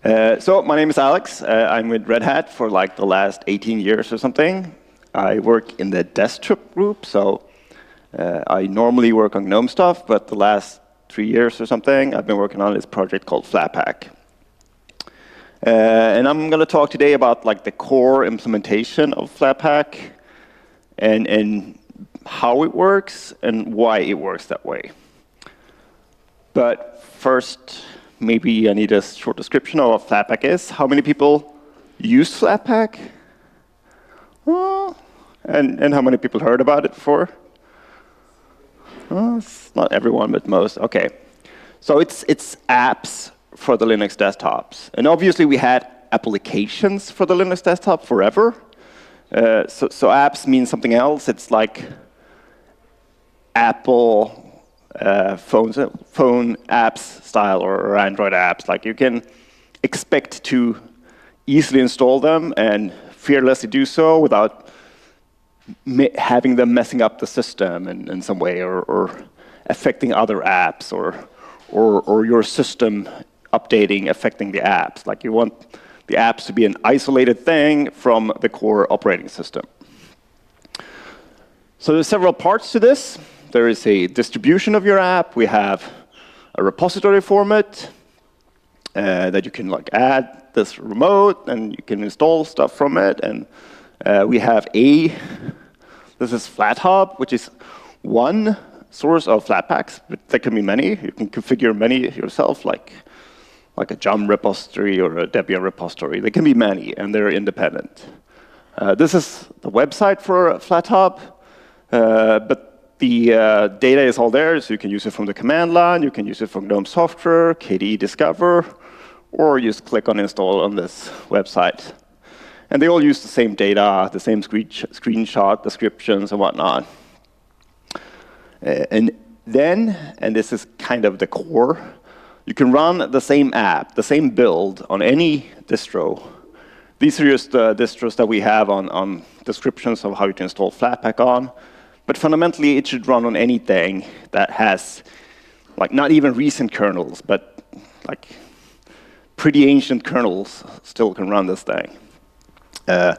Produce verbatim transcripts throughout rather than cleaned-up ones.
Uh, so my name is Alex. Uh, I'm with Red Hat for like the last eighteen years or something. I work in the desktop group, so uh, I normally work on GNOME stuff, but the last three years or something, I've been working on this project called Flatpak. Uh, and I'm going to talk today about like the core implementation of Flatpak and, and how it works and why it works that way. But first, maybe I need a short description of what Flatpak is. How many people use Flatpak? Oh, and, and how many people heard about it before? Oh, it's not everyone, but most. OK. So it's, it's apps for the Linux desktops. And obviously, we had applications for the Linux desktop forever. Uh, so, so apps mean something else. It's like Apple Uh, phones, phone apps style or, or Android apps. Like you can expect to easily install them and fearlessly do so without having them messing up the system in, in some way or, or affecting other apps or, or, or your system updating affecting the apps. Like you want the apps to be an isolated thing from the core operating system. So there's several parts to this. There is a distribution of your app. We have a repository format uh, that you can like add this remote, and you can install stuff from it. And uh, we have a, this is FlatHub, which is one source of Flatpaks, but there can be many. You can configure many yourself, like, like a Yum repository or a Debian repository. There can be many, and they're independent. Uh, this is the website for FlatHub, uh, but the uh, data is all there, so you can use it from the command line, you can use it from GNOME Software, K D E Discover, or just click on install on this website. And they all use the same data, the same screen screenshot, descriptions, and whatnot. Uh, and then, and this is kind of the core, you can run the same app, the same build on any distro. These are just the distros that we have on, on descriptions of how you can install Flatpak on. But fundamentally, it should run on anything that has, like, not even recent kernels, but like pretty ancient kernels still can run this thing. Uh,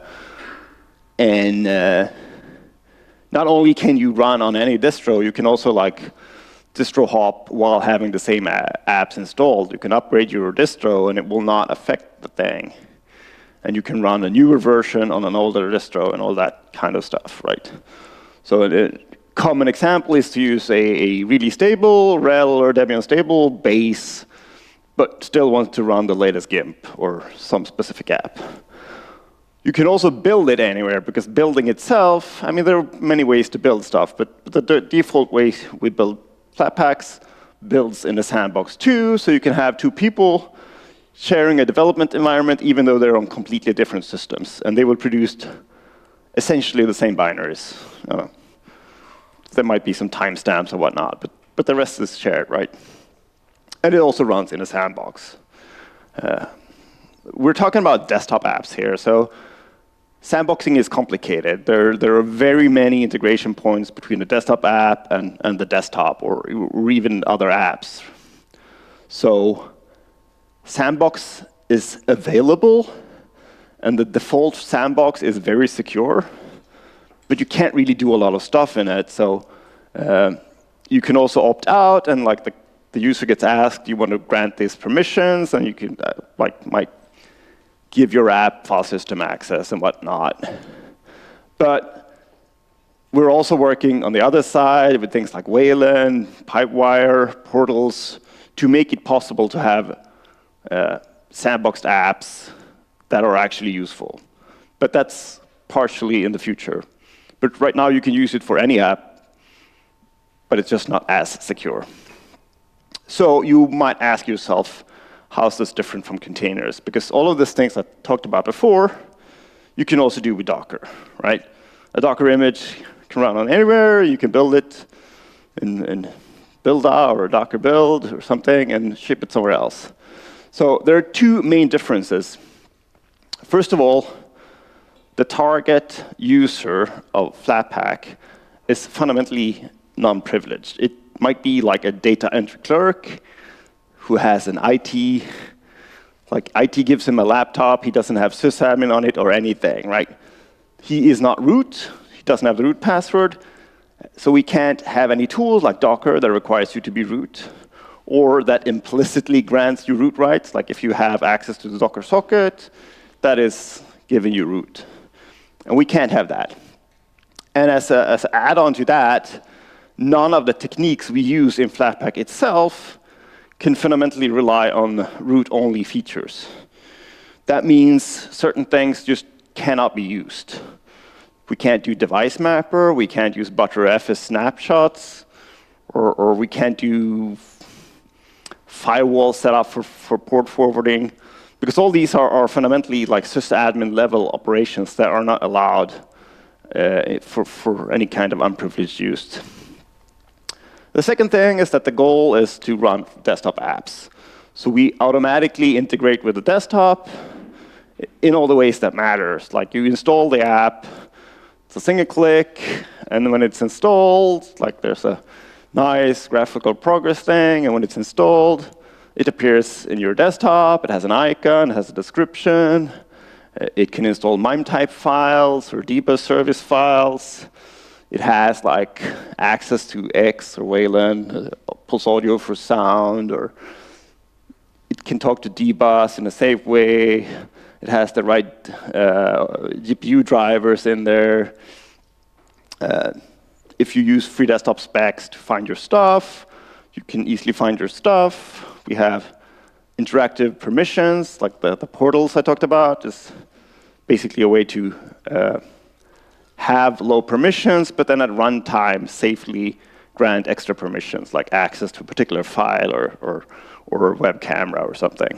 and uh, not only can you run on any distro, you can also like distro hop while having the same apps installed. You can upgrade your distro, and it will not affect the thing. And you can run a newer version on an older distro and all that kind of stuff, right? So a common example is to use a, a really stable R H E L or Debian stable base, but still want to run the latest GIMP or some specific app. You can also build it anywhere, because building itself, I mean, there are many ways to build stuff, but the, the default way we build Flatpaks builds in the sandbox too, so you can have two people sharing a development environment, even though they're on completely different systems, and they will produce essentially the same binaries. Uh, there might be some timestamps or whatnot, but, but the rest is shared, right? And it also runs in a sandbox. Uh, we're talking about desktop apps here, so sandboxing is complicated. There, there are very many integration points between the desktop app and, and the desktop, or, or even other apps. So sandbox is available, and the default sandbox is very secure, but you can't really do a lot of stuff in it. So uh, you can also opt out, and like the, the user gets asked, you want to grant these permissions, and you can uh, like might give your app file system access and whatnot. But we're also working on the other side with things like Wayland, Pipewire, portals, to make it possible to have uh, sandboxed apps that are actually useful. But that's partially in the future. But right now, you can use it for any app, but it's just not as secure. So you might ask yourself, how's this different from containers? Because all of these things I talked about before, you can also do with Docker, right? A Docker image can run on anywhere. You can build it in, in Buildah or Docker build or something and ship it somewhere else. So there are two main differences. First of all, the target user of Flatpak is fundamentally non-privileged. It might be like a data entry clerk who has an I T Like I T gives him a laptop, he doesn't have sysadmin on it or anything, right? He is not root, he doesn't have the root password, so we can't have any tools like Docker that requires you to be root, or that implicitly grants you root rights, like if you have access to the Docker socket, that is giving you root. And we can't have that. And as an as a add-on to that, none of the techniques we use in Flatpak itself can fundamentally rely on root-only features. That means certain things just cannot be used. We can't do device mapper, we can't use Btrf as snapshots, or, or we can't do firewall setup for, for port forwarding, because all these are, are fundamentally like sysadmin level operations that are not allowed uh, for, for any kind of unprivileged use. The second thing is that the goal is to run desktop apps. So we automatically integrate with the desktop in all the ways that matters. Like you install the app, it's a single click, and when it's installed, like there's a nice graphical progress thing, and when it's installed, it appears in your desktop, it has an icon, it has a description, it can install MIME type files or debug service files. It has like access to X or Wayland, uh, Pulse Audio for sound, or it can talk to D bus in a safe way. It has the right uh, G P U drivers in there. Uh, if you use free desktop specs to find your stuff, you can easily find your stuff. We have interactive permissions, like the, the portals I talked about, is basically a way to uh, have low permissions, but then at runtime safely grant extra permissions, like access to a particular file or, or, or a web camera or something.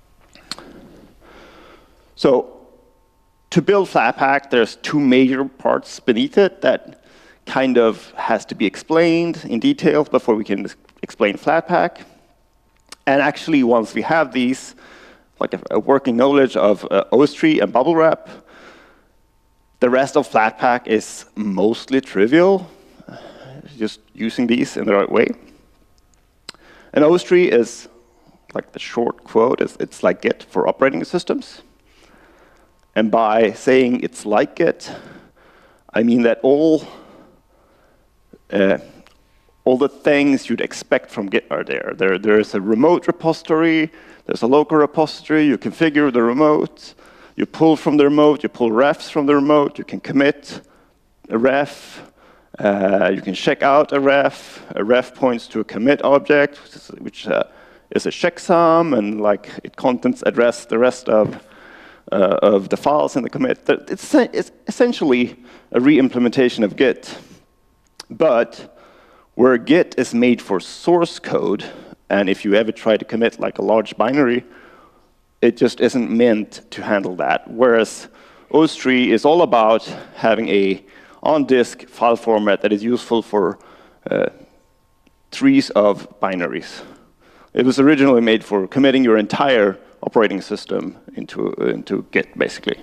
So to build Flatpak, there's two major parts beneath it that kind of has to be explained in detail before we can explain Flatpak. And actually, once we have these, like a, a working knowledge of uh, O S tree and bubble wrap, the rest of Flatpak is mostly trivial, just using these in the right way. An O S tree is, like the short quote, is it's like Git for operating systems. And by saying it's like Git, I mean that all, uh, all the things you'd expect from Git are there. There. There's a remote repository, there's a local repository, you configure the remote, you pull from the remote, you pull refs from the remote, you can commit a ref, uh, you can check out a ref, a ref points to a commit object, which is, which, uh, is a checksum, and like it contents address the rest of, uh, of the files in the commit. It's, it's essentially a re-implementation of Git, but where Git is made for source code, and if you ever try to commit like a large binary, it just isn't meant to handle that. Whereas O S tree is all about having a on-disk file format that is useful for uh, trees of binaries. It was originally made for committing your entire operating system into, into Git, basically.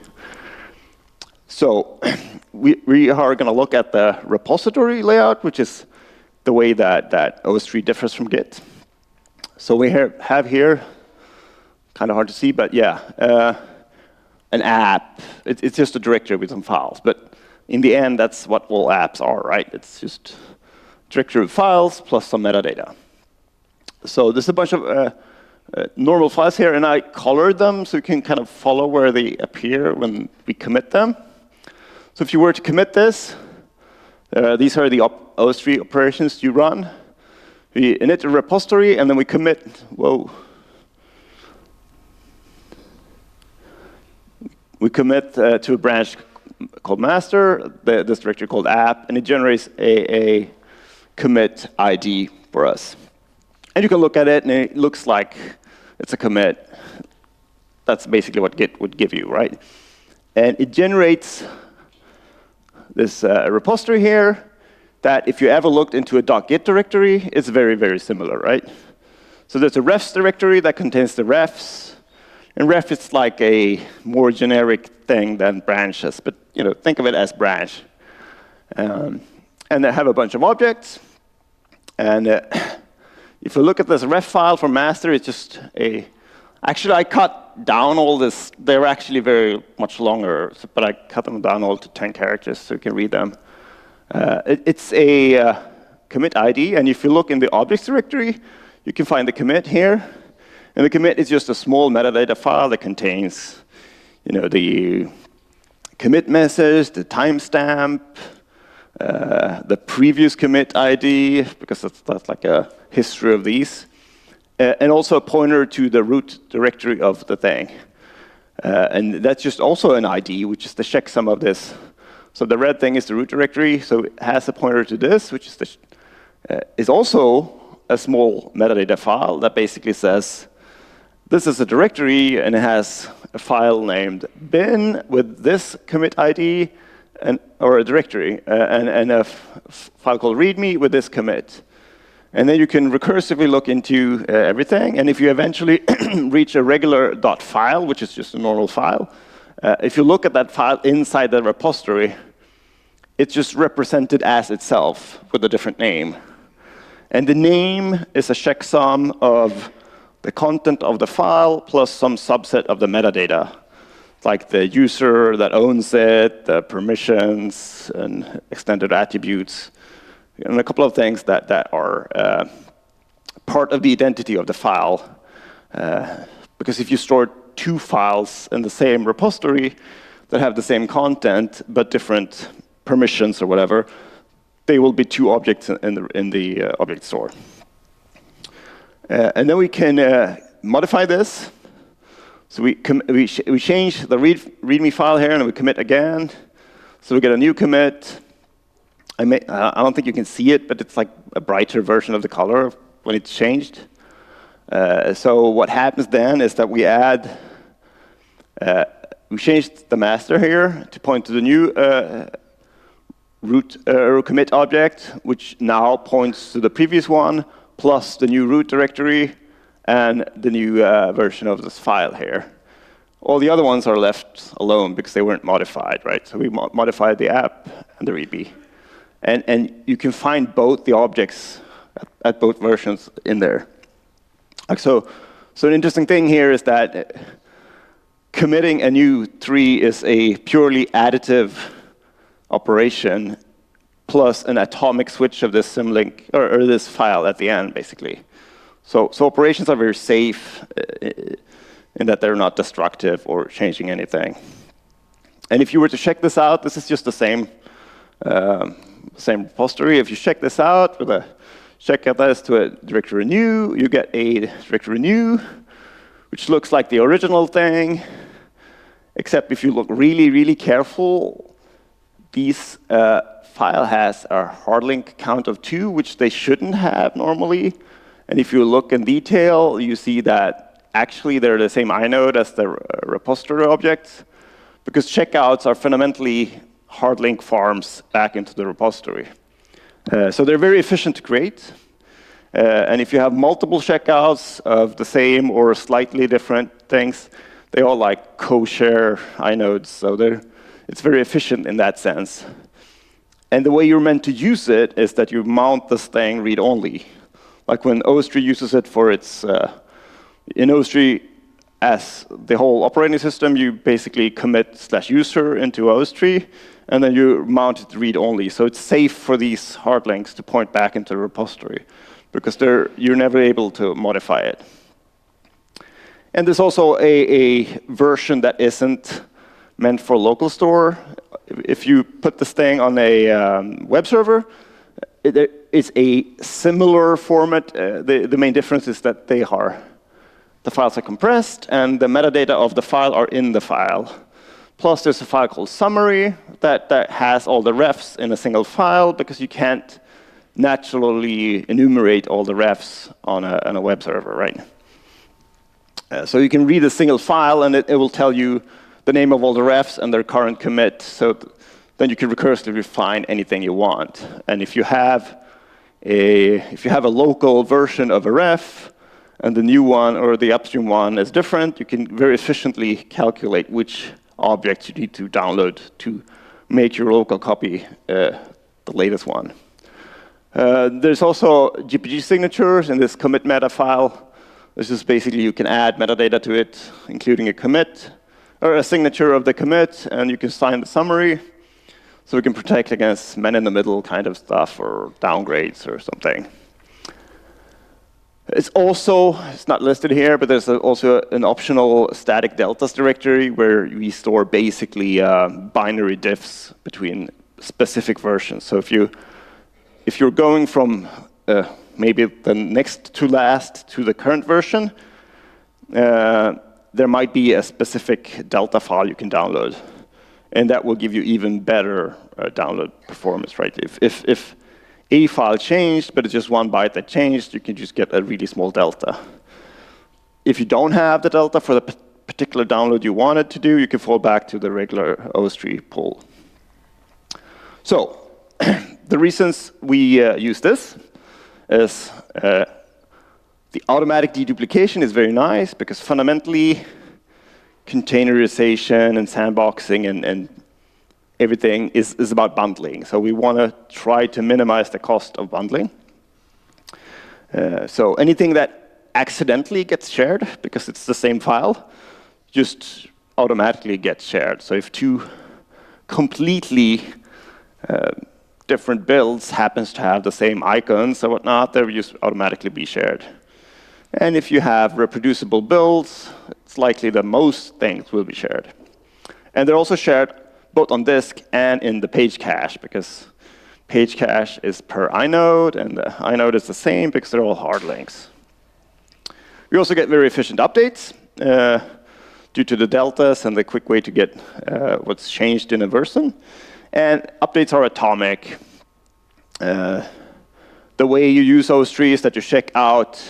So we, we are going to look at the repository layout, which is the way that, that O S tree differs from Git. So we have, have here, kind of hard to see, but yeah, uh, an app. It, it's just a directory with some files. But in the end, that's what all apps are, right? It's just a directory with files plus some metadata. So there's a bunch of uh, uh, normal files here, and I colored them so you can kind of follow where they appear when we commit them. So if you were to commit this, uh, these are the O S tree operations you run. We init a repository, and then we commit, whoa. We commit uh, to a branch called master, the, this directory called app, and it generates a, a commit I D for us. And you can look at it, and it looks like it's a commit. That's basically what Git would give you, right? And it generates this uh, repository here that if you ever looked into a .git directory, it's very, very similar, right? So there's a refs directory that contains the refs. And ref is like a more generic thing than branches, but you know, think of it as branch. Um, and they have a bunch of objects. And uh, if you look at this ref file from master, it's just a, actually I cut down all this. They're actually very much longer, so, but I cut them down all to ten characters so you can read them. Uh, it, it's a uh, commit I D, and if you look in the objects directory, you can find the commit here. And the commit is just a small metadata file that contains, you know, the commit message, the timestamp, uh, the previous commit I D, because that's, that's like a history of these, uh, and also a pointer to the root directory of the thing. Uh, and that's just also an I D, which is the checksum of this. So the red thing is the root directory, so it has a pointer to this, which is, the, uh, is also a small metadata file that basically says, this is a directory, and it has a file named bin with this commit I D, and, or a directory, uh, and, and a f file called readme with this commit. And then you can recursively look into uh, everything, and if you eventually reach a regular .file, which is just a normal file, uh, if you look at that file inside the repository, it's just represented as itself with a different name. And the name is a checksum of the content of the file plus some subset of the metadata, like the user that owns it, the permissions, and extended attributes, and a couple of things that, that are uh, part of the identity of the file. Uh, because if you store two files in the same repository that have the same content but different permissions or whatever, they will be two objects in the, in the uh, object store. Uh, and then we can uh, modify this. So we, we, we change the read readme file here, and we commit again. So we get a new commit. I, may, uh, I don't think you can see it, but it's like a brighter version of the color when it's changed. Uh, so what happens then is that we add, uh, we changed the master here to point to the new uh, root uh, commit object, which now points to the previous one, plus the new root directory and the new uh, version of this file here. All the other ones are left alone because they weren't modified, right? So we mo modified the app and the readme. And, and you can find both the objects at, at both versions in there. So, so an interesting thing here is that committing a new tree is a purely additive operation plus an atomic switch of this symlink, or, or this file at the end, basically. So, so operations are very safe uh, in that they're not destructive or changing anything. And if you were to check this out, this is just the same, um, same repository. If you check this out with a check out this to a directory renew, you get a directory renew, which looks like the original thing, except if you look really, really careful, these uh, file has a hard link count of two, which they shouldn't have normally. And if you look in detail, you see that actually they're the same inode as the repository objects, because checkouts are fundamentally hard link farms back into the repository. Uh, so they're very efficient to create. Uh, and if you have multiple checkouts of the same or slightly different things, they all like co-share inodes. So they're, it's very efficient in that sense. And the way you're meant to use it is that you mount this thing read-only. Like when O S tree uses it for its, uh, in O S tree, as the whole operating system, you basically commit slash user into O S tree, and then you mount it read-only. So it's safe for these hard links to point back into the repository, because they're, you're never able to modify it. And there's also a, a version that isn't meant for local store. If you put this thing on a um, web server, it, it's a similar format. Uh, the, the main difference is that they are, the files are compressed, and the metadata of the file are in the file. Plus, there's a file called summary that, that has all the refs in a single file, because you can't naturally enumerate all the refs on a, on a web server, right? Uh, so you can read a single file, and it, it will tell you the name of all the refs and their current commit. So th then you can recursively find anything you want. And if you have a if you have a local version of a ref, and the new one or the upstream one is different, you can very efficiently calculate which objects you need to download to make your local copy uh, the latest one. Uh, there's also G P G signatures in this commit meta file. This is basically you can add metadata to it, including a commit, or a signature of the commit, and you can sign the summary. So we can protect against man-in-the-middle kind of stuff, or downgrades or something. It's also, it's not listed here, but there's a, also an optional static deltas directory where we store basically uh, binary diffs between specific versions. So if, you, if you're going from uh, maybe the next to last to the current version, uh, there might be a specific delta file you can download. And that will give you even better uh, download performance, right? If, if, if a file changed, but it's just one byte that changed, you can just get a really small delta. If you don't have the delta for the particular download you wanted to do, you can fall back to the regular O S tree pool. So the reasons we uh, use this is uh, the automatic deduplication is very nice because fundamentally containerization and sandboxing and, and everything is, is about bundling. So we want to try to minimize the cost of bundling. Uh, so anything that accidentally gets shared, because it's the same file, just automatically gets shared. So if two completely uh, different builds happens to have the same icons or whatnot, they will just automatically be shared. And if you have reproducible builds, it's likely that most things will be shared. And they're also shared both on disk and in the page cache, because page cache is per inode, and the inode is the same because they're all hard links. We also get very efficient updates uh, due to the deltas and the quick way to get uh, what's changed in a version. And updates are atomic. Uh, the way you use O S tree is that you check out.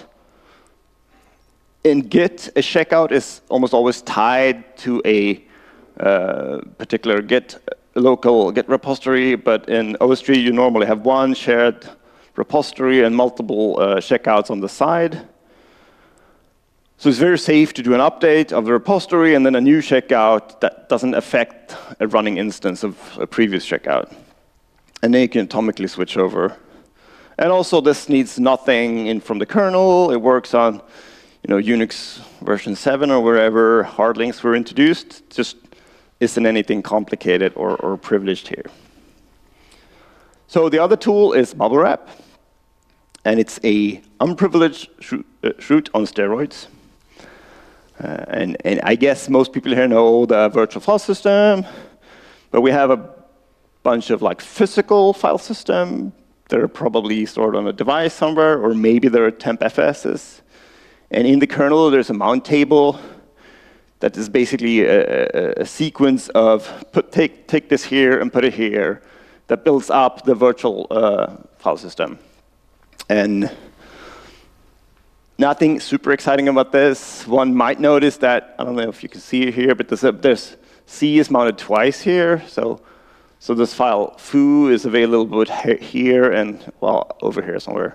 In Git, a checkout is almost always tied to a uh, particular Git local Git repository, but in O S tree you normally have one shared repository and multiple uh, checkouts on the side. So it's very safe to do an update of the repository and then a new checkout that doesn't affect a running instance of a previous checkout. And then you can atomically switch over. And also this needs nothing in from the kernel. It works on you know, Unix version seven or wherever hard links were introduced. Just isn't anything complicated or, or privileged here. So the other tool is BubbleWrap. And it's a unprivileged chroot, uh, chroot on steroids. Uh, and, and I guess most people here know the virtual file system. But we have a bunch of like physical file system. They're probably stored on a device somewhere, or maybe they're temp F Ss. And in the kernel, there's a mount table that is basically a, a, a sequence of put, take, take this here and put it here that builds up the virtual uh, file system. And nothing super exciting about this. One might notice that, I don't know if you can see it here, but there's, a, there's C is mounted twice here. So, so this file foo is available here and, well, over here somewhere.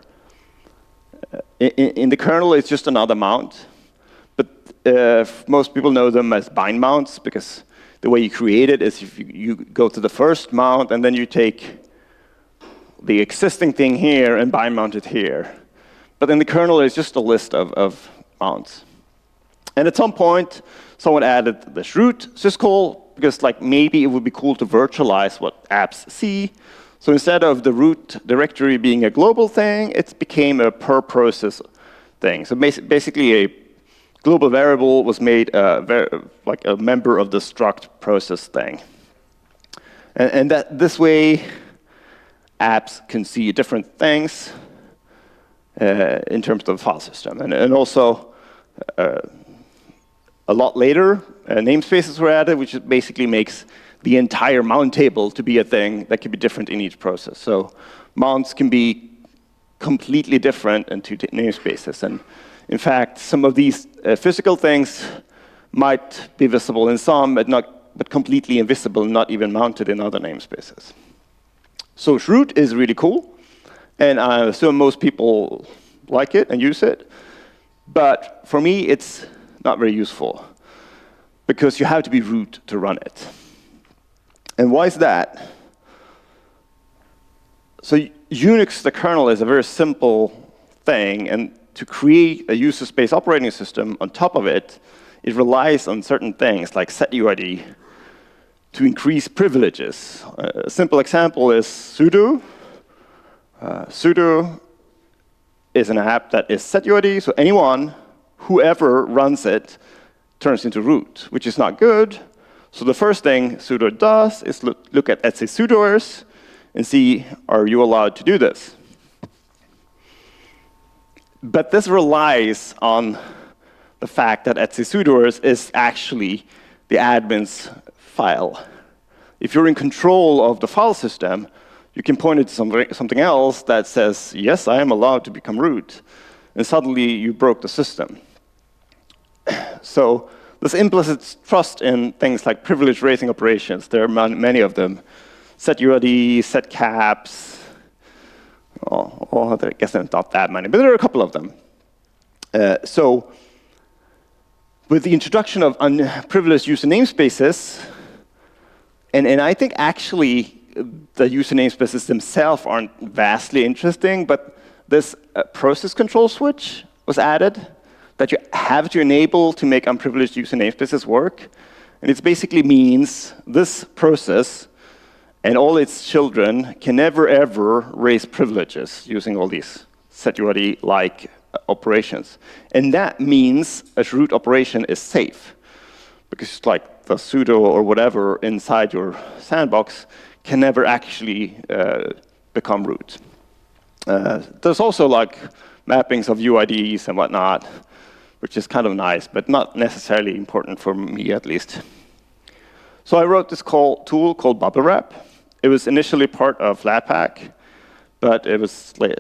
In, in the kernel, it's just another mount. But uh, most people know them as bind mounts, because the way you create it is if you, you go to the first mount, and then you take the existing thing here and bind mount it here. But in the kernel, it's just a list of, of mounts. And at some point, someone added the chroot syscall, because like maybe it would be cool to virtualize what apps see. So instead of the root directory being a global thing, it became a per process thing. So basically, a global variable was made uh, like a member of the struct process thing. And, and that this way, apps can see different things uh, in terms of the file system. And, and also, uh, a lot later, uh, namespaces were added, which basically makes the entire mount table to be a thing that can be different in each process. So mounts can be completely different in two namespaces. And in fact, some of these uh, physical things might be visible in some, but not, but completely invisible, not even mounted in other namespaces. So chroot is really cool, and I assume most people like it and use it. But for me, it's not very useful, because you have to be root to run it. And why is that? So Unix, the kernel, is a very simple thing, and to create a user space operating system on top of it, it relies on certain things like setuid to increase privileges. A simple example is sudo. Uh, sudo is an app that is setuid, so anyone, whoever runs it, turns into root, which is not good. So the first thing sudo does is look, look at etcsudoers and see, are you allowed to do this? But this relies on the fact that etcsudoers is actually the admin's file. If you're in control of the file system, you can point it to something, something else that says, yes, I am allowed to become root. And suddenly you broke the system. So this implicit trust in things like privilege raising operations, there are many of them. setuid, setcaps. Oh, oh, I guess there are not that many, but there are a couple of them. Uh, so with the introduction of unprivileged user namespaces, and, and I think actually the user namespaces themselves aren't vastly interesting, but this uh, process control switch was added that you have to enable to make unprivileged user namespaces work. And it basically means this process and all its children can never, ever raise privileges using all these setuid-like operations. And that means a root operation is safe, because like the sudo or whatever inside your sandbox can never actually uh, become root. Uh, there's also like mappings of U I Ds and whatnot, which is kind of nice, but not necessarily important for me at least. So I wrote this call, tool called BubbleWrap. It was initially part of Flatpak, but it was like,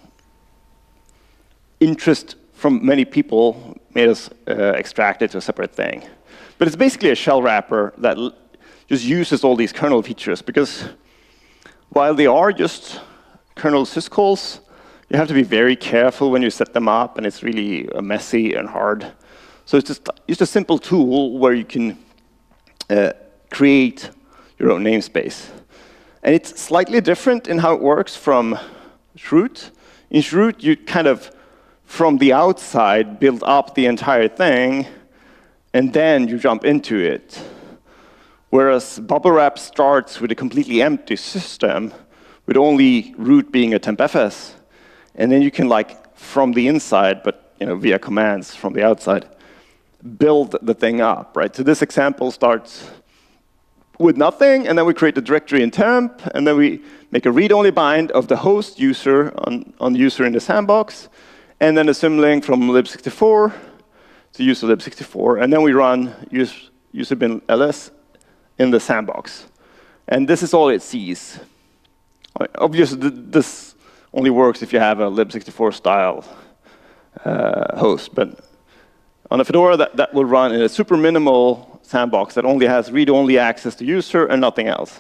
interest from many people made us uh, extract it to a separate thing. But it's basically a shell wrapper that just uses all these kernel features, because while they are just kernel syscalls, you have to be very careful when you set them up, and it's really uh, messy and hard. So it's just, just a simple tool where you can uh, create your own namespace. And it's slightly different in how it works from Shroot. In Shroot, you kind of, from the outside, build up the entire thing, and then you jump into it. Whereas BubbleWrap starts with a completely empty system, with only root being a tempfs. And then you can, like, from the inside, but you know, via commands from the outside, build the thing up, right? So this example starts with nothing, and then we create the directory in temp, and then we make a read-only bind of the host user on, on the user in the sandbox, and then a symlink from lib sixty-four to user lib sixty-four, and then we run use, user bin ls in the sandbox. And this is all it sees. Obviously, this only works if you have a lib sixty-four style uh, host, but on a Fedora, that, that will run in a super minimal sandbox that only has read-only access to user and nothing else.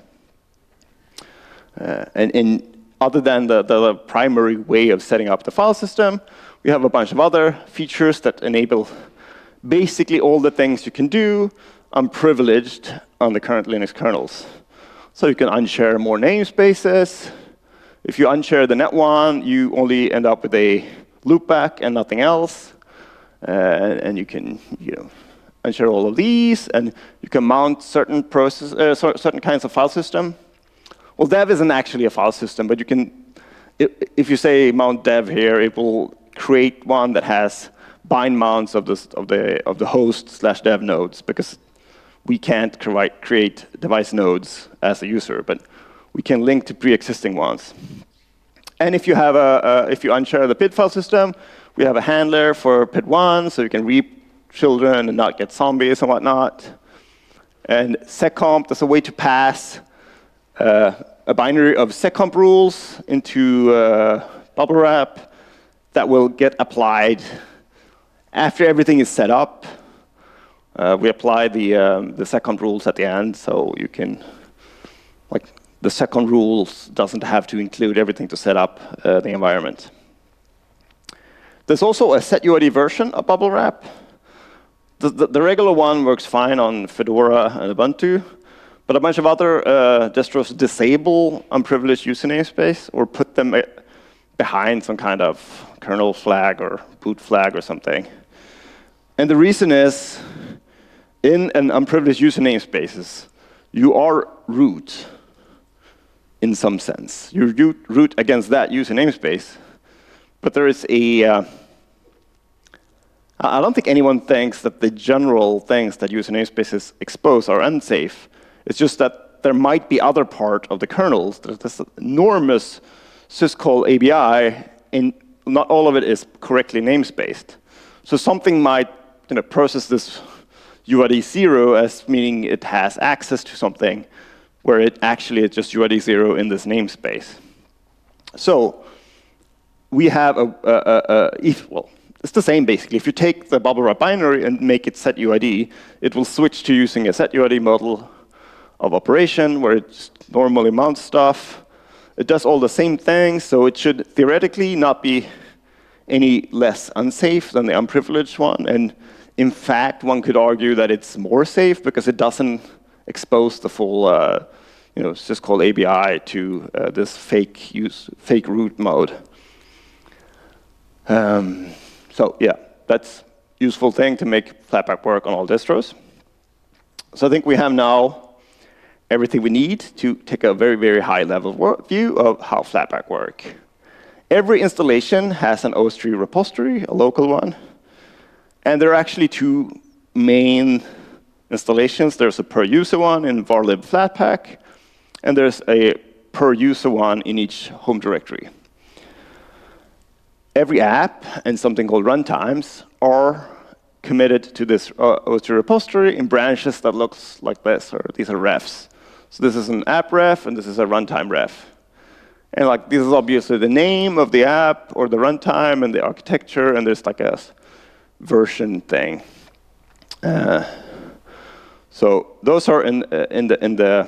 Uh, and, and other than the, the primary way of setting up the file system, we have a bunch of other features that enable basically all the things you can do unprivileged on the current Linux kernels. So you can unshare more namespaces. If you unshare the net one, you only end up with a loopback and nothing else. Uh, and you can, you know, unshare all of these, and you can mount certain process, uh, certain kinds of file system. Well, dev isn't actually a file system, but you can, if you say mount dev here, it will create one that has bind mounts of the of the of the host slash dev nodes, because we can't create device nodes as a user, but we can link to pre-existing ones. And if you have a, a if you unshare the P I D file system, we have a handler for P I D one, so you can reap children and not get zombies and whatnot. And seccomp, there's a way to pass uh, a binary of seccomp rules into uh, BubbleWrap that will get applied after everything is set up. Uh, we apply the, um, the seccomp rules at the end, so you can, like, the seccomp rules doesn't have to include everything to set up uh, the environment. There's also a setuid version of BubbleWrap. The, the, the regular one works fine on Fedora and Ubuntu, but a bunch of other uh, distros disable unprivileged user namespace or put them behind some kind of kernel flag or boot flag or something. And the reason is, in an unprivileged user namespaces, you are root in some sense. You root, root against that user namespace, but there is a, uh, I don't think anyone thinks that the general things that user namespaces expose are unsafe. It's just that there might be other part of the kernels. There's this enormous syscall A B I, and not all of it is correctly namespaced. So something might you know, process this U I D zero as meaning it has access to something, where it actually is just U I D zero in this namespace. So we have a, a, a, a if, well, it's the same basically. If you take the bubble wrap binary and make it set U I D, it will switch to using a set U I D model of operation where it normally mounts stuff. It does all the same things, so it should theoretically not be any less unsafe than the unprivileged one. And in fact, one could argue that it's more safe because it doesn't expose the full uh, you know, syscall A B I to uh, this fake use, fake root mode. Um, so yeah, that's a useful thing to make Flatpak work on all distros. So I think we have now everything we need to take a very, very high level view of how Flatpak work. Every installation has an O S three repository, a local one. And there are actually two main installations. There's a per user one in varlib Flatpak, and there's a per user one in each home directory. Every app and something called runtimes are committed to this uh, O S three repository in branches that looks like this, or these are refs. So this is an app ref, and this is a runtime ref. And like this is obviously the name of the app, or the runtime, and the architecture, and there's like a version thing. Uh, so those are in, uh, in the, in the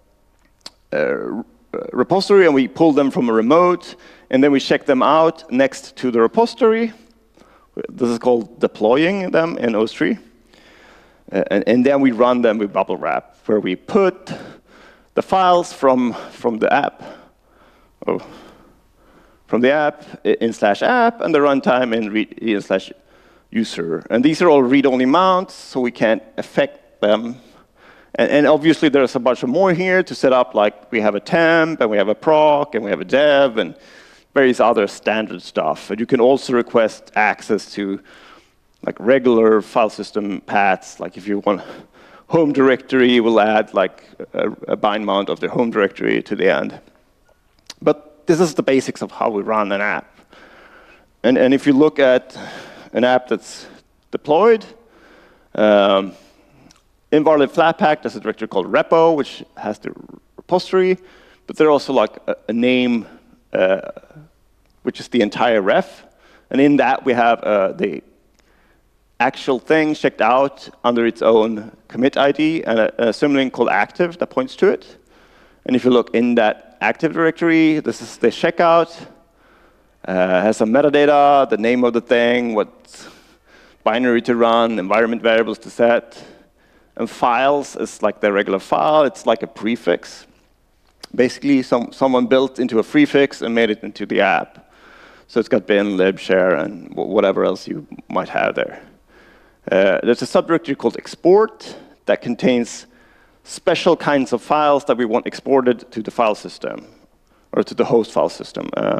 uh, repository, and we pull them from a remote, and then we check them out next to the repository. This is called deploying them in O S three. Uh, and, and then we run them with bubble wrap, where we put the files from, from the app, oh, from the app in slash app, and the runtime in, read, in slash user. And these are all read-only mounts, so we can't affect them. And, and obviously, there's a bunch of more here to set up, like we have a temp, and we have a proc, and we have a dev, and various other standard stuff. And you can also request access to like regular file system paths. Like if you want home directory, we'll add like a, a bind mount of the home directory to the end. But this is the basics of how we run an app. And, and if you look at an app that's deployed, um, in varlib Flatpak, there's a directory called repo, which has the repository. But there's also like a, a name, uh, which is the entire ref. And in that, we have uh, the actual thing checked out under its own commit I D and a, a symlink called active that points to it. And if you look in that active directory, this is the checkout. Uh, has some metadata, the name of the thing, what binary to run, environment variables to set. And files is like the regular file. It's like a prefix. Basically, some, someone built into a prefix and made it into the app. So it's got bin, lib, share, and whatever else you might have there. Uh, there's a subdirectory called export that contains special kinds of files that we want exported to the file system, or to the host file system. Uh,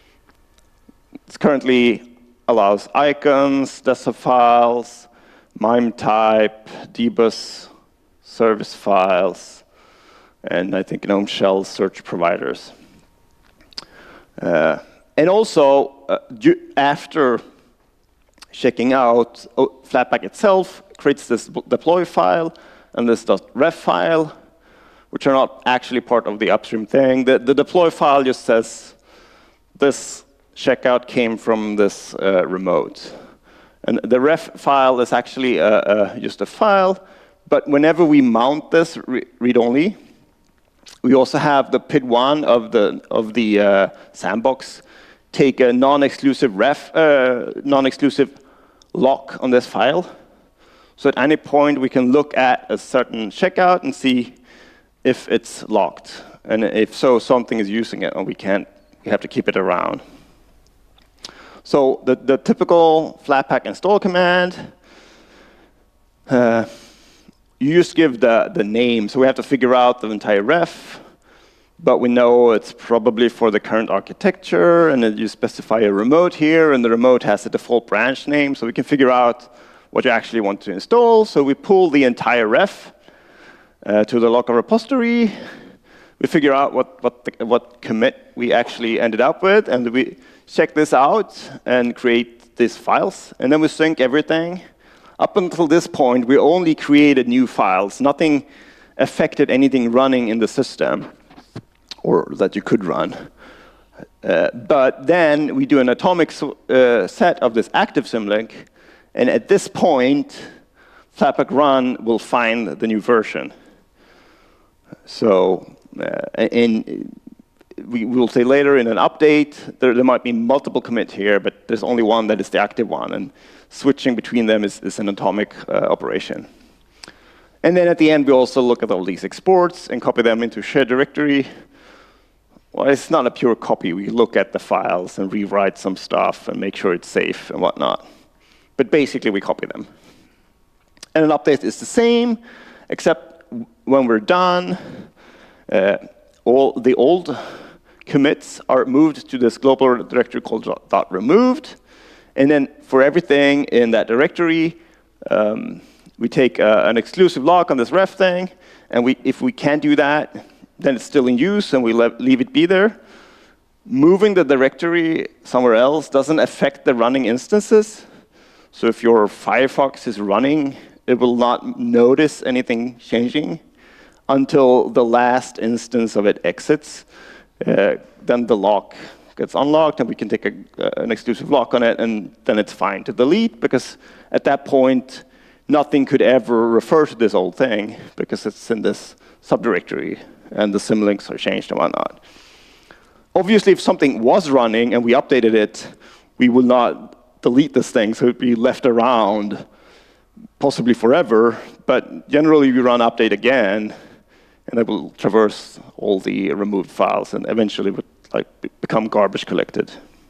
it currently allows icons, desktop files, MIME type, dbus, service files, and I think GNOME shell search providers. Uh, and also, uh, after checking out, oh, Flatpak itself creates this deploy file and this .ref file, which are not actually part of the upstream thing. The, the deploy file just says this checkout came from this uh, remote. And the ref file is actually uh, uh, just a file, but whenever we mount this re read-only, we also have the P I D one of the, of the uh, sandbox take a non-exclusive ref, uh, non-exclusive lock on this file. So at any point, we can look at a certain checkout and see if it's locked. And if so, something is using it, and we can't, we have to keep it around. So the, the typical Flatpak install command, uh, you just give the, the name. So we have to figure out the entire ref, but we know it's probably for the current architecture, and then you specify a remote here, and the remote has a default branch name, so we can figure out what you actually want to install. So we pull the entire ref uh, to the local repository. We figure out what, what, the, what commit we actually ended up with, and we check this out and create these files. And then we sync everything. Up until this point, we only created new files. Nothing affected anything running in the system, or that you could run. Uh, but then we do an atomic uh, set of this active symlink, and at this point, Flatpak run will find the new version. So, uh, in, we will say later in an update, there, there might be multiple commits here, but there's only one that is the active one, and switching between them is, is an atomic uh, operation. And then at the end, we also look at all these exports and copy them into shared directory. Well, it's not a pure copy. We look at the files and rewrite some stuff and make sure it's safe and whatnot. But basically, we copy them. And an update is the same, except when we're done, uh, all the old commits are moved to this global directory called dot .removed. And then for everything in that directory, um, we take uh, an exclusive lock on this ref thing. And we, if we can't do that, then it's still in use, and we leave it be there. Moving the directory somewhere else doesn't affect the running instances. So if your Firefox is running, it will not notice anything changing until the last instance of it exits. Uh, then the lock gets unlocked, and we can take a, uh, an exclusive lock on it, and then it's fine to delete, because at that point, nothing could ever refer to this old thing, because it's in this subdirectory, and the symlinks are changed and whatnot. Obviously, if something was running and we updated it, we will not delete this thing, so it would be left around possibly forever. But generally, we run update again, and it will traverse all the removed files, and eventually would like become garbage collected.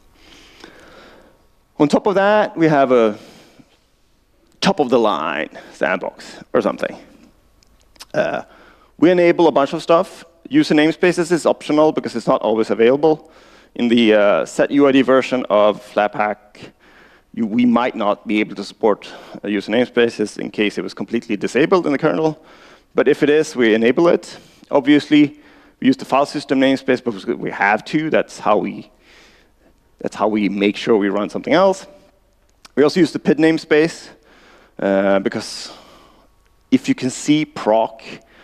On top of that, we have a top-of-the-line sandbox or something. Uh, We enable a bunch of stuff. User namespaces is optional because it's not always available. In the uh, set U I D version of Flatpak, you, we might not be able to support uh, user namespaces in case it was completely disabled in the kernel. But if it is, we enable it. Obviously, we use the file system namespace because we have to. That's how we, that's how we make sure we run something else. We also use the P I D namespace uh, because if you can see proc,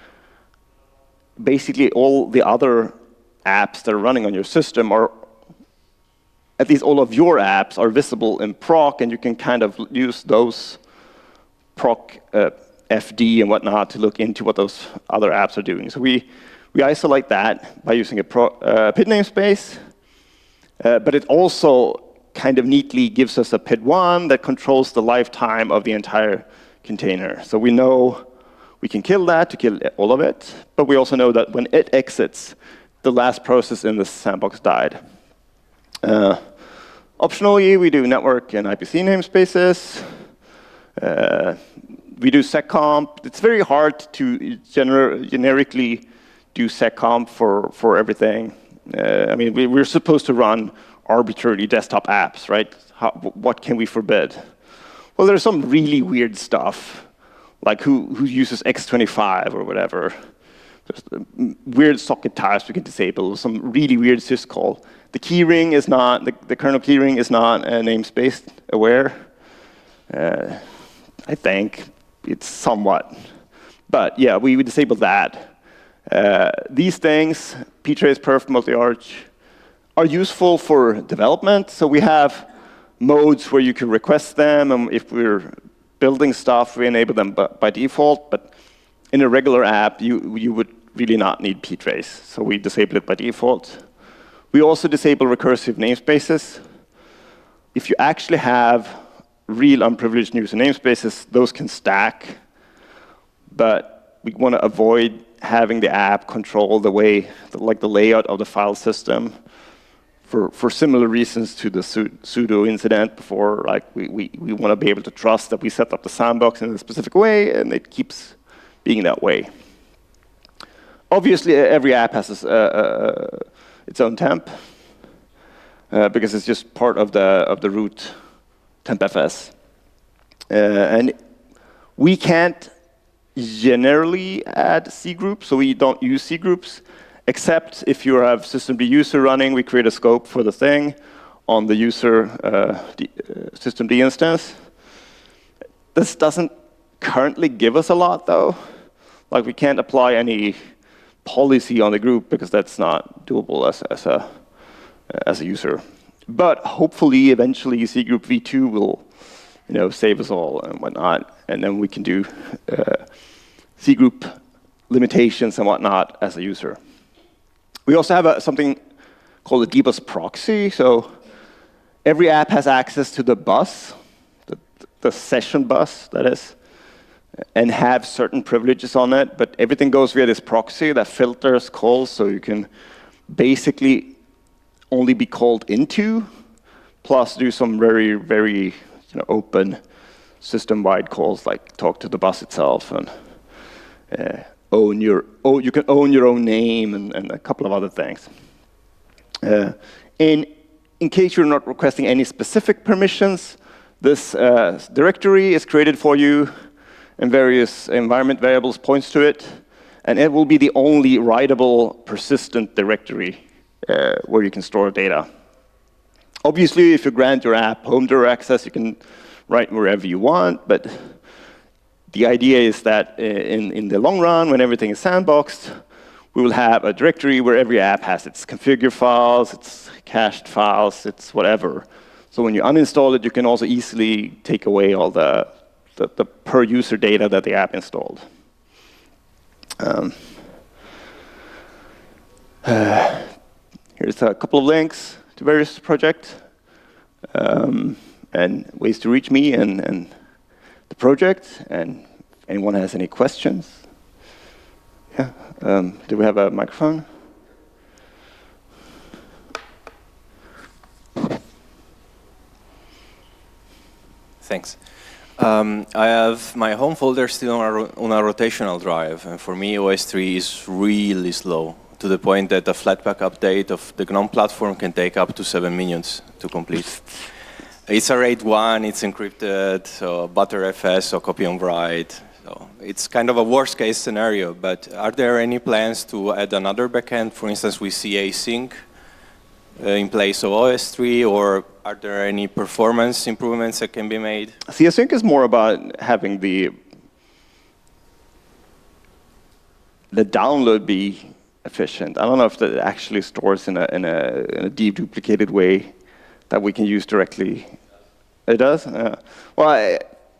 basically all the other apps that are running on your system, are, at least all of your apps, are visible in proc, and you can kind of use those proc uh, F D and whatnot to look into what those other apps are doing. So we, we isolate that by using a pro, uh, P I D namespace, uh, but it also kind of neatly gives us a P I D one that controls the lifetime of the entire container. So we know we can kill that to kill all of it, but we also know that when it exits, the last process in the sandbox died. Uh, optionally, we do network and I P C namespaces. Uh, we do seccomp. It's very hard to gener generically do seccomp for, for everything. Uh, I mean, we, we're supposed to run arbitrary desktop apps, right? How, what can we forbid? Well, there's some really weird stuff, like who, who uses X twenty-five or whatever. There's weird socket types we can disable, some really weird syscall. The keyring is not, the, the kernel keyring is not uh, namespace aware. Uh, I think it's somewhat. But yeah, we, we disable that. Uh, these things, ptrace, perf, multi-arch, are useful for development. So we have modes where you can request them, and if we're building stuff, we enable them by, by default. But in a regular app, you, you would really not need ptrace. So we disable it by default. We also disable recursive namespaces. If you actually have real unprivileged user namespaces, those can stack. But we want to avoid having the app control the way, like the layout of the file system for, for similar reasons to the sudo incident before. Like we, we, we want to be able to trust that we set up the sandbox in a specific way, and it keeps being that way. Obviously, every app has a, uh, its own temp, uh, because it's just part of the, of the root tempfs. Uh, and we can't generally add C groups, so we don't use C groups, except if you have systemd user running, we create a scope for the thing on the user uh, D, uh, systemd instance. This doesn't currently give us a lot, though. Like, we can't apply any policy on the group because that's not doable as, as, a, as a user. But hopefully, eventually, C group v two will, you know, save us all and whatnot, and then we can do uh, C group limitations and whatnot as a user. We also have a, something called a dbus proxy. So every app has access to the bus, the, the session bus, that is, and have certain privileges on it. But everything goes via this proxy that filters calls, so you can basically only be called into, plus do some very, very you know, open system-wide calls, like talk to the bus itself and uh, own your, oh, you can own your own name and, and a couple of other things. Uh, in, in case you're not requesting any specific permissions, this uh, directory is created for you, and various environment variables points to it, and it will be the only writable, persistent directory uh, where you can store data. Obviously, if you grant your app home direct access, you can write wherever you want, but the idea is that in, in the long run, when everything is sandboxed, we will have a directory where every app has its configure files, its cached files, its whatever. So when you uninstall it, you can also easily take away all the, the, the per-user data that the app installed. Um, uh, here's a couple of links to various projects, um, and ways to reach me and, and the project, and if anyone has any questions. Yeah, um, do we have a microphone? Thanks. Um, I have my home folder still on a, on a rotational drive, and for me O S three is really slow, to the point that a Flatpak update of the GNOME platform can take up to seven minutes to complete. It's a RAID one, it's encrypted, so Btrfs or copy on write. So it's kind of a worst case scenario, but are there any plans to add another backend? For instance, we see async uh, in place of O S three, or are there any performance improvements that can be made? See, async is more about having the, the download be efficient. I don't know if that actually stores in a, in a, in a deduplicated way that we can use directly. It does? Uh, well, I,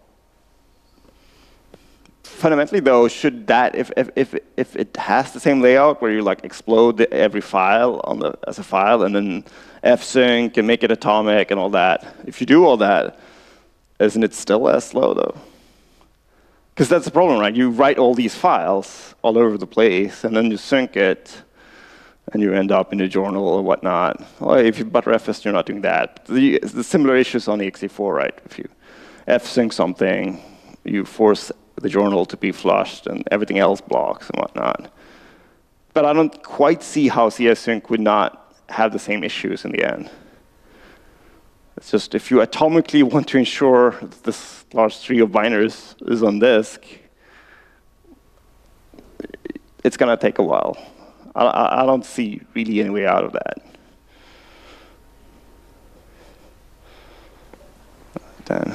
fundamentally though, should that, if, if, if, if it has the same layout where you like explode the, every file on the, as a file and then fsync and make it atomic and all that, if you do all that, isn't it still as slow though? Because that's the problem, right? You write all these files all over the place and then you sync it, and you end up in a journal or whatnot. Well, if you Btrfs, you're not doing that. The, the similar issues on the X E four, right? If you fsync something, you force the journal to be flushed, and everything else blocks and whatnot. But I don't quite see how csync would not have the same issues in the end. It's just if you atomically want to ensure that this large tree of binaries is on disk, it's going to take a while. I, I don't see really any way out of that. Dan.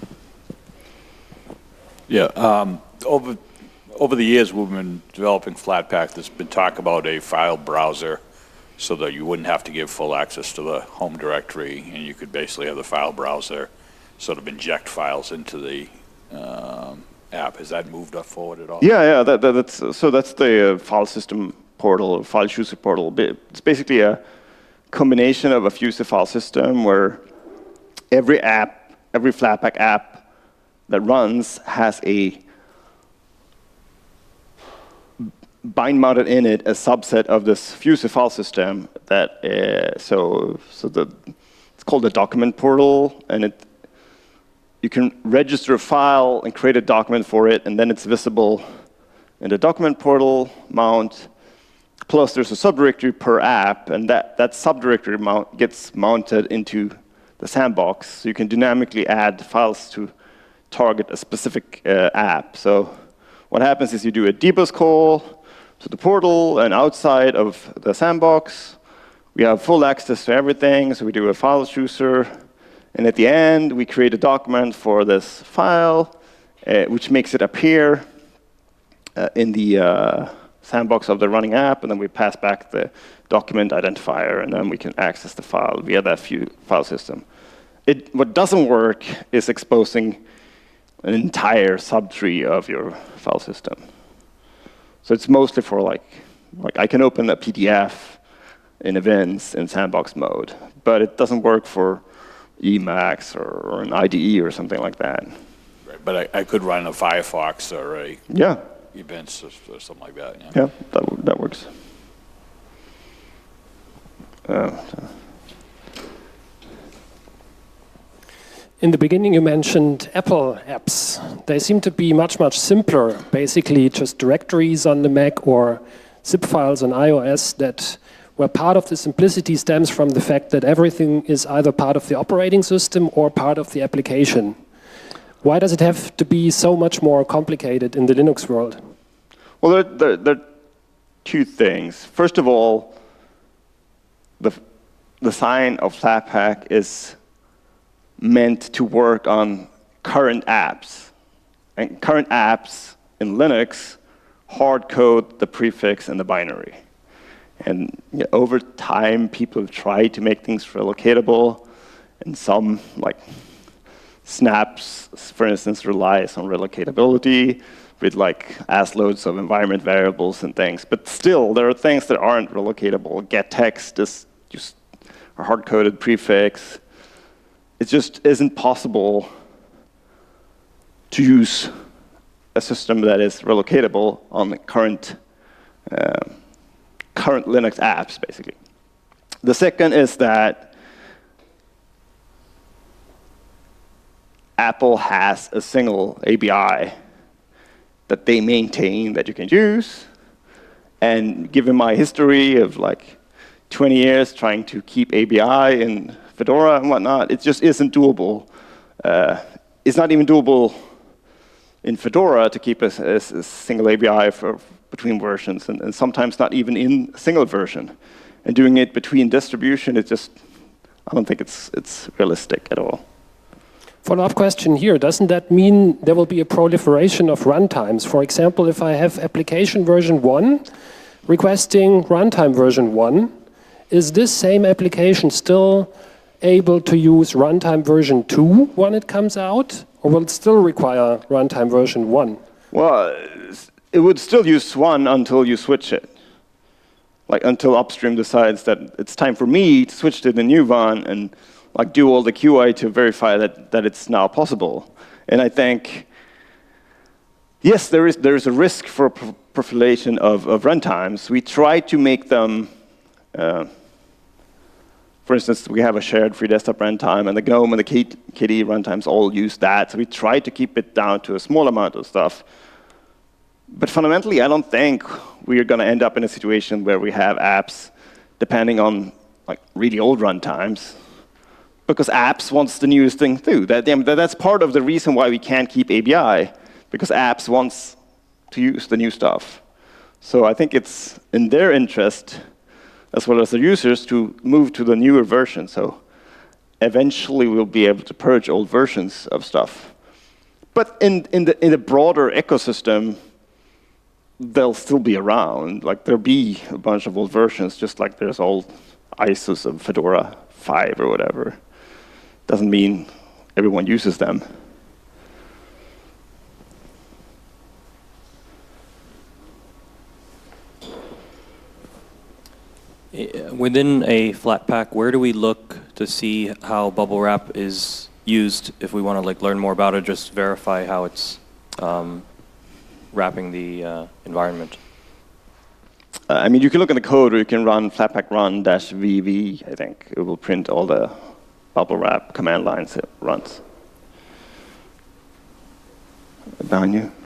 Yeah, um, over over the years we've been developing Flatpak. There's been talk about a file browser, so that you wouldn't have to give full access to the home directory, and you could basically have the file browser sort of inject files into the um, app. Has that moved up forward at all? Yeah, yeah. That, that, that's so that's the uh, file system portal, or file chooser portal. It's basically a combination of a Fuse file system where every app, every Flatpak app that runs has a bind mounted in it a subset of this Fuser file system that uh, so so the it's called the document portal, and it you can register a file and create a document for it, and then it's visible in the document portal mount. Plus, there's a subdirectory per app, and that that subdirectory mount gets mounted into the sandbox, so you can dynamically add files to target a specific uh, app. So what happens is you do a dbus call to the portal, and outside of the sandbox, we have full access to everything. So we do a file chooser, and at the end, we create a document for this file, uh, which makes it appear uh, in the uh, sandbox of the running app, and then we pass back the document identifier, and then we can access the file via that few file system. It, what doesn't work is exposing an entire subtree of your file system. So it's mostly for like, like I can open a P D F in events in sandbox mode, but it doesn't work for Emacs or, or an I D E or something like that. Right, but I, I could run a Firefox or a Yeah. events or, or something like that. Yeah, Yeah, that, that works. Uh, In the beginning, you mentioned Apple apps. They seem to be much, much simpler, basically just directories on the Mac or zip files on iOS that where part of the simplicity stems from the fact that everything is either part of the operating system or part of the application. Why does it have to be so much more complicated in the Linux world? Well, there, there, there are two things. First of all, the, the sign of Flatpak is meant to work on current apps. And current apps in Linux hard code the prefix and the binary. And you know, over time, people have tried to make things relocatable, and some, like Snaps, for instance, relies on relocatability with like as loads of environment variables and things. But still, there are things that aren't relocatable. getText is just a hard-coded prefix. It just isn't possible to use a system that is relocatable on the current uh, current Linux apps, basically. The second is that Apple has a single A P I that they maintain that you can use. And given my history of like twenty years trying to keep A P I in Fedora and whatnot, it just isn't doable. Uh, it's not even doable in Fedora to keep a, a, a single A P I for between versions, and, and sometimes not even in a single version. And doing it between distribution, it just, I don't think it's it's realistic at all. Follow-up question here. Doesn't that mean there will be a proliferation of runtimes? For example, if I have application version one requesting runtime version one, is this same application still able to use runtime version two when it comes out? Or will it still require runtime version one? Well, it would still use one until you switch it. Like until upstream decides that it's time for me to switch to the new one and like do all the Q I to verify that, that it's now possible. And I think, yes, there is there is a risk for proliferation of, of runtimes. We try to make them, uh, for instance, we have a shared free desktop runtime, and the GNOME and the K D E runtimes all use that. So we try to keep it down to a small amount of stuff. But fundamentally, I don't think we're going to end up in a situation where we have apps depending on like really old runtimes, because apps wants the newest thing too. That, that's part of the reason why we can't keep A P I, because apps wants to use the new stuff. So I think it's in their interest, as well as the users, to move to the newer version. So eventually we'll be able to purge old versions of stuff. But in, in, the, in the broader ecosystem, they'll still be around. Like there'll be a bunch of old versions, just like there's old I S Os of Fedora five or whatever. Doesn't mean everyone uses them. Within a Flatpak, where do we look to see how bubble wrap is used if we want to like learn more about it, just verify how it's um, wrapping the uh, environment? Uh, I mean, you can look in the code, or you can run flatpak run dash vv, I think. It will print all the bubble wrap command lines it runs. Behind you.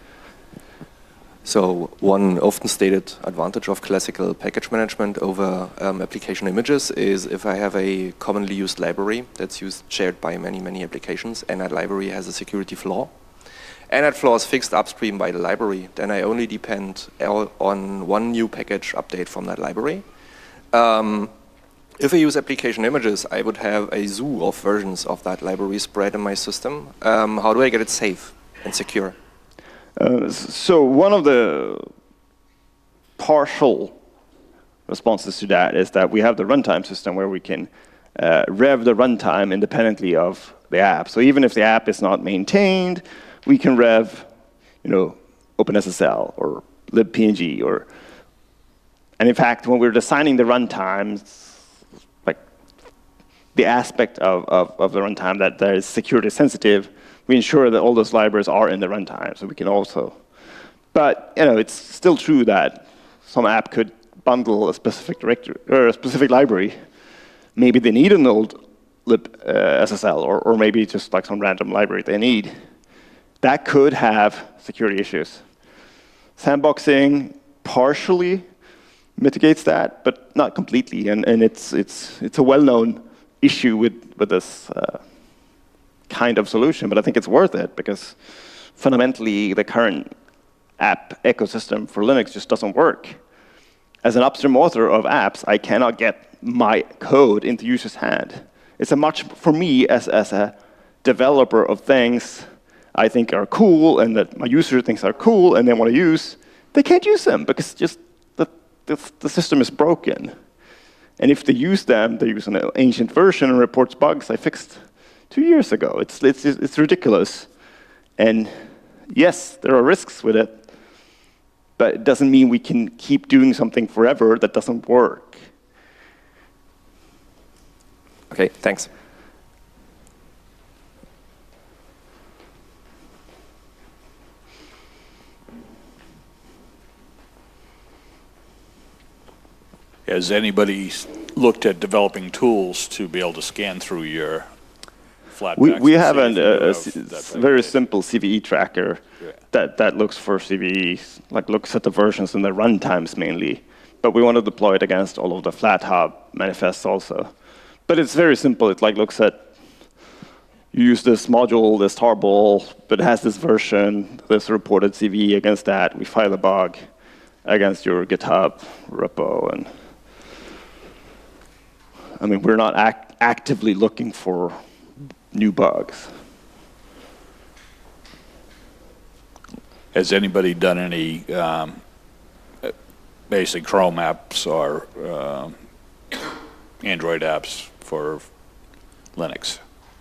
So one often stated advantage of classical package management over um, application images is if I have a commonly used library that's used shared by many, many applications, and that library has a security flaw, and that flaw is fixed upstream by the library, then I only depend on one new package update from that library. Um, if I use application images, I would have a zoo of versions of that library spread in my system. Um, how do I get it safe and secure? Uh, so one of the partial responses to that is that we have the runtime system where we can uh, rev the runtime independently of the app. So even if the app is not maintained, we can rev, you know, OpenSSL or libpng or, and in fact, when we're designing the runtimes, like the aspect of, of, of the runtime that, that is security sensitive, we ensure that all those libraries are in the runtime, so we can also. But you know, it's still true that some app could bundle a specific directory or a specific library. Maybe they need an old libSSL, or, or maybe just like some random library they need. That could have security issues. Sandboxing partially mitigates that, but not completely. And, and it's it's it's a well-known issue with with this. Uh, kind of solution, but I think it's worth it because fundamentally the current app ecosystem for Linux just doesn't work. As an upstream author of apps, I cannot get my code into users' hand. It's a much, for me as, as a developer of things I think are cool and that my user thinks are cool and they want to use, they can't use them because just the, the, the system is broken. And if they use them, they use an ancient version and reports bugs I fixed two years ago. It's, it's, it's ridiculous. And yes, there are risks with it, but it doesn't mean we can keep doing something forever that doesn't work. Okay, thanks. Has anybody looked at developing tools to be able to scan through your Flatpaks? We, we have a, an, a, a very simple C V E tracker yeah. that, that looks for C V Es, like looks at the versions and the runtimes mainly. But we want to deploy it against all of the FlatHub manifests also. But it's very simple. It like looks at, you use this module, this tarball, but it has this version, this reported C V E against that. We file a bug against your GitHub repo. And I mean, we're not act actively looking for new bugs. Has anybody done any um, basic Chrome apps or uh, Android apps for Linux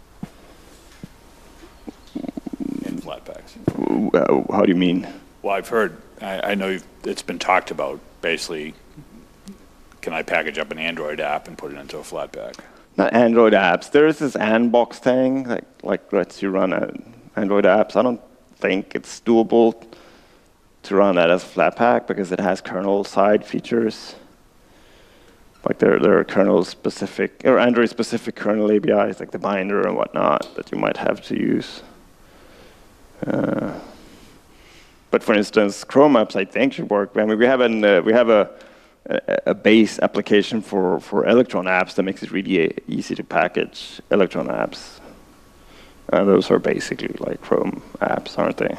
in Flatpaks? How do you mean? Well, I've heard, I, I know it's been talked about, basically, can I package up an Android app and put it into a Flatpak? Not Android apps. There is this Anbox thing that like lets you run Android apps. I don't think it's doable to run that as a Flatpak because it has kernel-side features. Like there, there are kernel-specific or Android-specific kernel A B Is, like the binder and whatnot, that you might have to use. Uh, but for instance, Chrome apps, I think, should work. I mean, we have an uh, we have a a base application for, for Electron apps that makes it really easy to package Electron apps. And those are basically like Chrome apps, aren't they?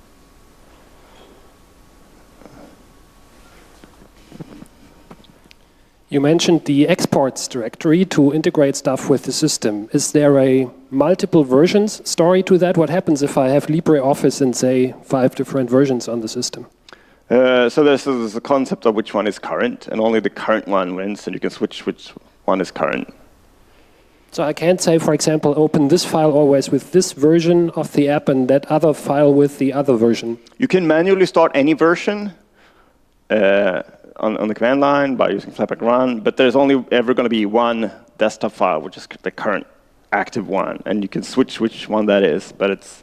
You mentioned the exports directory to integrate stuff with the system. Is there a multiple versions story to that? What happens if I have LibreOffice and, say, five different versions on the system? Uh, so there's, there's a concept of which one is current, and only the current one wins, and you can switch which one is current. So I can't say, for example, open this file always with this version of the app and that other file with the other version. You can manually start any version uh, on, on the command line by using flatpak run, but there's only ever going to be one desktop file, which is the current active one, and you can switch which one that is, but it's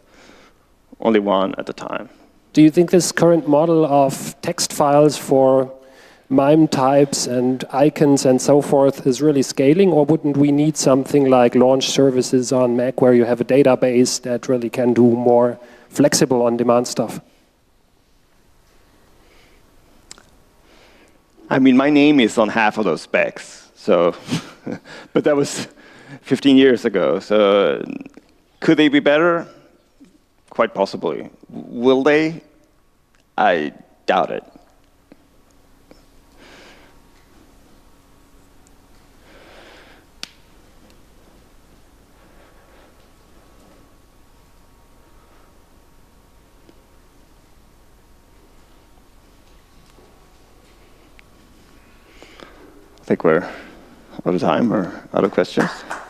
only one at a time. Do you think this current model of text files for MIME types and icons and so forth is really scaling, or wouldn't we need something like launch services on Mac where you have a database that really can do more flexible on-demand stuff? I mean, my name is on half of those specs, so, but that was fifteen years ago. So, could they be better? Quite possibly. Will they? I doubt it. I think we're out of time or out of questions.